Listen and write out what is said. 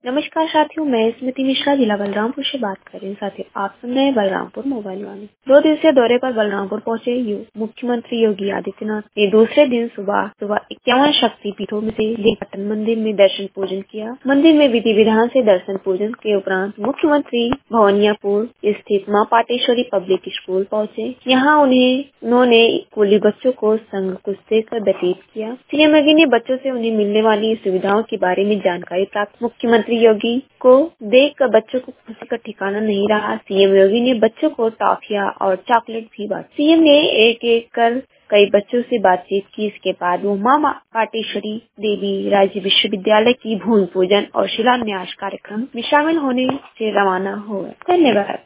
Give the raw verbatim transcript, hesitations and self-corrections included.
नमस्कार साथियों, मैं स्मृति मिश्रा जिला बलरामपुर से बात कर रही हूँ। साथियों, आप सुन रहे हैं बलरामपुर मोबाइल वाणी। दो दिवसीय दौरे पर बलरामपुर पहुंचे यू मुख्यमंत्री योगी आदित्यनाथ ने दूसरे दिन सुबह सुबह इक्यावन शक्ति पीठों में से पटन मंदिर में दर्शन पूजन किया। मंदिर में विधि विधान से दर्शन पूजन के उपरांत मुख्यमंत्री भवनियापुर स्थित माँ पाटेश्वरी पब्लिक स्कूल पहुँचे। यहाँ उन्हें उन्होंने स्कूली बच्चों को संग कुछ देकर व्यतीत किया। सीएम योगी ने बच्चों से उन्हें मिलने वाली सुविधाओं के बारे में जानकारी प्राप्त। मुख्यमंत्री योगी को देखकर बच्चों को खुशी का ठिकाना नहीं रहा। सीएम योगी ने बच्चों को टॉफियां और चॉकलेट भी बांटी। सीएम ने एक एक कर कई बच्चों से बातचीत की। इसके बाद वो माँ पाटेश्वरी देवी राज्य विश्वविद्यालय की भूमि पूजन और शिलान्यास कार्यक्रम में शामिल होने से रवाना हुए। धन्यवाद।